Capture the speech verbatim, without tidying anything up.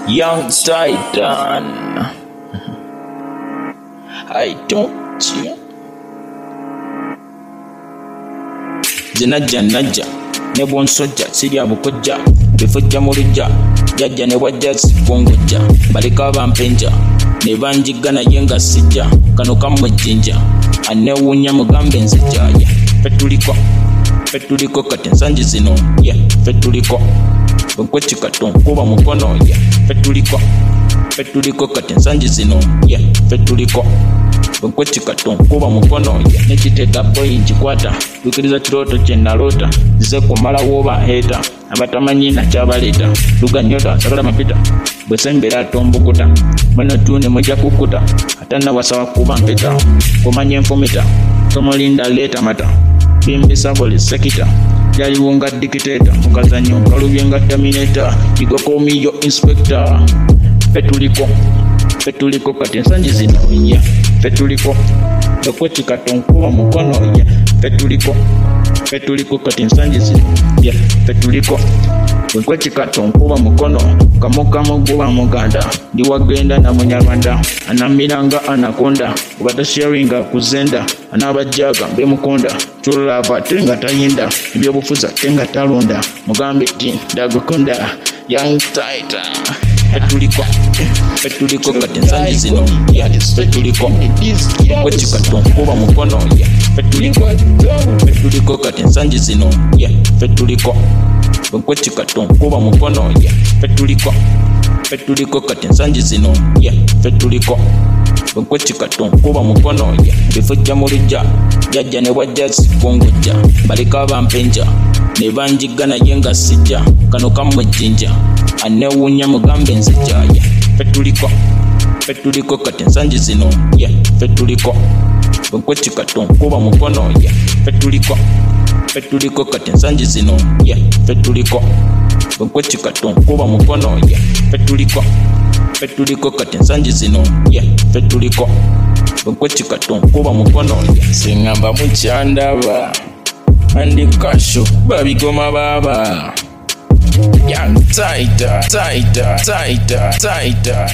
Young Titan. I don't you. Zinajja najja ne bonsojja sirya bukojja bifujja mu lujja jajja ne wajja sifungujja balika bampenja ne banjiga naye nga sijja kano kamujjinja anewunya mugambe nzijjaya fetuliko fetuliko kati ensangi zino ye fetuliko bwekwekikato nkuba mukono ye fetuliko fetuliko kati ensangi zino ye fetuliko bwekwekikato nkuba mukono ye nekiteeka boyi nkikwata tukiriza kirooto kye naloota zize kumala woba heta abatamanyi nakyabaleeta luganyota sagala mapita bwesembera atombukuta bano tune mujja kukuta atana wasawa kuba mpeta kumanya enfumita tomulinda leeta mata bimbisa buli sekita yaliwo nga dikiteta mukazanyo kalubye nga terminator igokomiyo inspector fetuliko fetuliko kati ensangi zino ye fetuliko bwekwekikato nkuba mukono ye fetuliko fetuliko kati ensangi zino ye fetuliko bwekwekikato nkuba mukono kamukamu guba muganda ndiwagenda na munyarwanda anamiranga anakonda ubatasharinga kuzenda anabajaga mbe mukonda tulava tenga tayinda ebyobufuza tenga talonda mugambe ti ndagukonda Young Titan. Fetuliko fetuliko kati ensangi zino ye fetuliko bwekwekikato nkuba mukono ye fetuliko fetuliko kati ensangi zino ye fetuliko bwekwekikato nkuba mukono ye fetuliko fetuliko kati ensangi zino ye fetuliko bwekwekikato nkuba mukono ye bifujja mu lujja jajja ne wajja sifungujja balika bampenja ne banjiga naye nga sijja kano kamujjinja anewunya mugambe nzijjaya fetuliko fetuliko kati ensangi zino ye fetuliko bwekwekikato nkuba mukono ye fetuliko fetuliko kati ensangi zino ye fetuliko bwekwekikato nkuba mukono ye fetuliko fetuliko kati ensangi zino ye fetuliko bwekwekikato nkuba mukono ye singamba mukyandaba andikasho babigoma baba Young Titan, Titan, Titan, Titan.